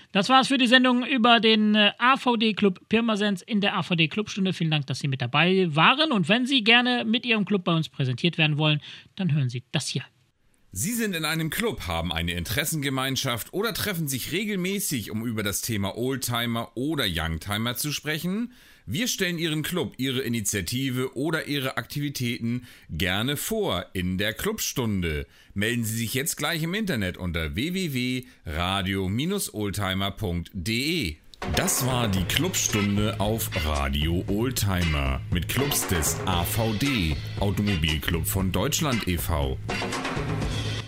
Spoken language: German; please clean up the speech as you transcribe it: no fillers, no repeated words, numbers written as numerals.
Das war's für die Sendung über den AVD-Club Pirmasens in der AVD-Clubstunde. Vielen Dank, dass Sie mit dabei waren. Und wenn Sie gerne mit Ihrem Club bei uns präsentiert werden wollen, dann hören Sie das hier. Sie sind in einem Club, haben eine Interessengemeinschaft oder treffen sich regelmäßig, um über das Thema Oldtimer oder Youngtimer zu sprechen? Wir stellen Ihren Club, Ihre Initiative oder Ihre Aktivitäten gerne vor in der Clubstunde. Melden Sie sich jetzt gleich im Internet unter www.radio-oldtimer.de. Das war die Clubstunde auf Radio Oldtimer mit Clubs des AVD, Automobilclub von Deutschland e.V.